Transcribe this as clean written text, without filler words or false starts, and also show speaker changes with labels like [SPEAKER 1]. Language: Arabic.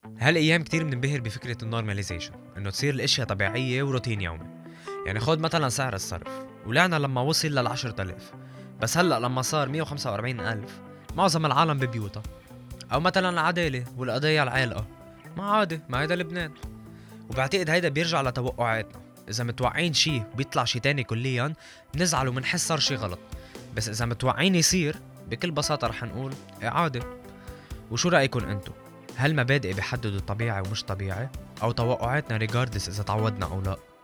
[SPEAKER 1] هالايام كتير بننبهر بفكره النورماليزيشن، انه تصير الاشياء طبيعيه وروتين يومي. يعني خد مثلا سعر الصرف، ولعنا لما وصل لل10000، بس هلا لما صار 145000 معظم العالم ببيوتها. او مثلا العداله والقضيه على العالقه، ما عادي، ما هيدا لبنان. وبعتقد هيدا بيرجع لتوقعاتنا. اذا متوقعين شي بيطلع شي تاني كليا بنزعل ومنحس صار شي غلط، بس اذا متوقعين يصير بكل بساطه رح نقول عادي. وشو رأيكم انتو؟ هل مبادئ بيحددوا طبيعي ومش طبيعي؟ او توقعاتنا ريجاردس اذا تعودنا او لا؟